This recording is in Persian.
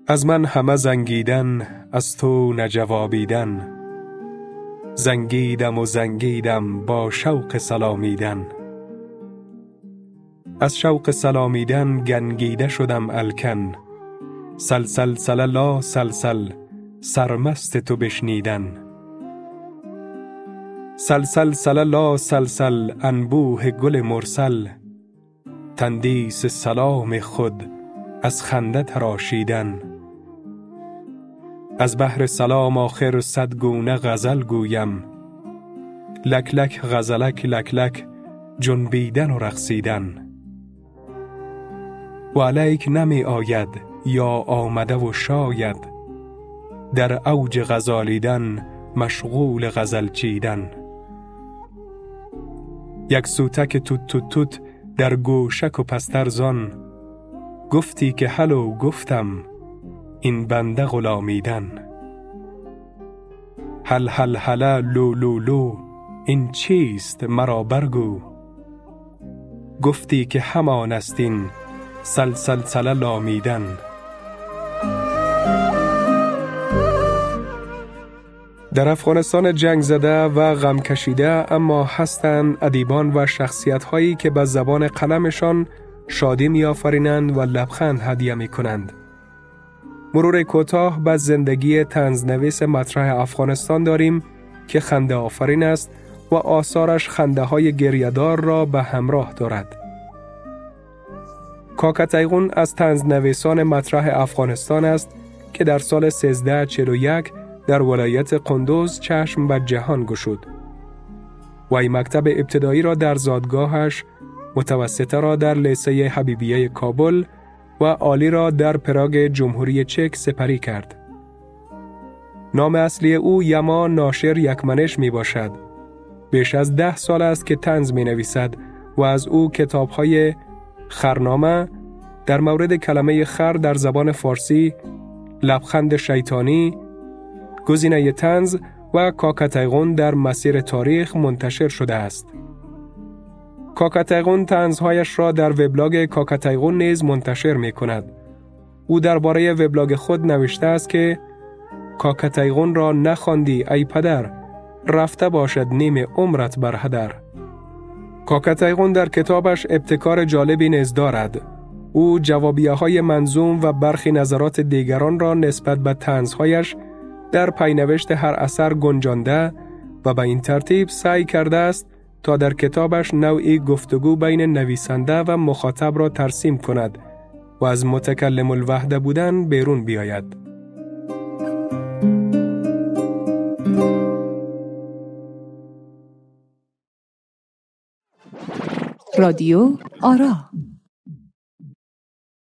از من همه زنگیدن، از تو نجوابیدن. زنگیدم و زنگیدم با شوق سلامیدن. از شوق سلامیدن گنگیده شدم الکن. سلسل سللا سلسل سرمست تو بشنیدن. سلسل سللا سلسل انبوه گل مرسل. تندیس سلام خود از خنده تراشیدن. از بحر سلام آخر صد گونه غزل گویم. لک لک غزلک لک لک جنبیدن و رقصیدن. و علیک نمی آید یا آمده و شاید. در اوج غزالیدن مشغول غزل چیدن. یک سوتک توت توت توت در گوشک و پستر زان. گفتی که هلو گفتم این بنده غلامیدن. هل هل هلا لو لو لو این چیست مرا برگو. گفتی که همان است این سلسل سلامیدن. در افغانستان جنگ زده و غم کشیده اما هستند ادیبان و شخصیت هایی که به زبان قلمشان شادی می آفرینند و لبخند هدیه می کنند. مرور کوتاه به زندگی طنزنویس مطرح افغانستان داریم که خنده آفرین است و آثارش خنده های گریه‌دار را به همراه دارد. کاکا تیغون از طنزنویسان مطرح افغانستان است که در سال 1341 در ولایت قندوز چشم به جهان گشود. وی مکتب ابتدایی را در زادگاهش، متوسطه را در لیسه حبیبیه کابل و عالی را در پراگ جمهوری چک سپری کرد. نام اصلی او یما ناشر یکمنش می باشد. بیش از 10 سال است که طنز می نویسد و از او کتاب‌های خرنامه در مورد کلمه خر در زبان فارسی، لبخند شیطانی، گزینه طنز و کاکا تیغون در مسیر تاریخ منتشر شده است. کاکا تیغون طنزهایش را در وبلاگ کاکا تیغون نیز منتشر می کند. او درباره وبلاگ خود نوشته است که کاکا تیغون را نخواندی ای پدر، رفته باشد نیم عمرت بر هدر. کاکا تیغون در کتابش ابتکار جالبی نیز دارد. او جوابیه های منظوم و برخی نظرات دیگران را نسبت به طنزهایش در پینوشت هر اثر گنجانده و به این ترتیب سعی کرده است تا در کتابش نوعی گفتگو بین نویسنده و مخاطب را ترسیم کند و از متکلم الوحده بودن بیرون بیاید. رادیو آرا